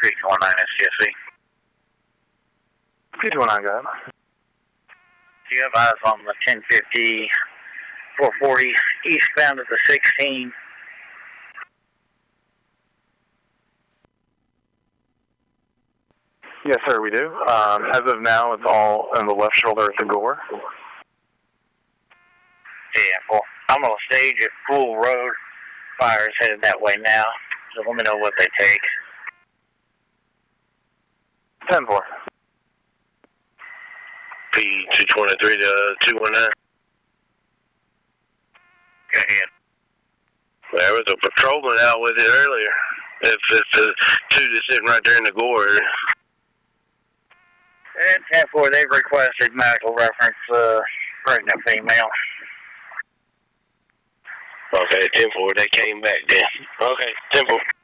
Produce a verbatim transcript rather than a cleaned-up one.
P two one nine S C S V. P two one nine, go ahead. Do you have eyes on the ten fifty, four forty eastbound of the sixteen? Yes, sir, we do. Um, as of now, it's all on the left shoulder at the gore. Yeah, well, I'm going to stage at full road. Fire's headed that way now, so let me know what they take. ten four. P two twenty-three to two one nine. Go ahead. There was a patrolman out with it earlier. If it's the two just sitting right there in the gore area. And ten four, they've requested medical reference, uh, pregnant female. Okay, ten four, they came back then. Okay, ten four.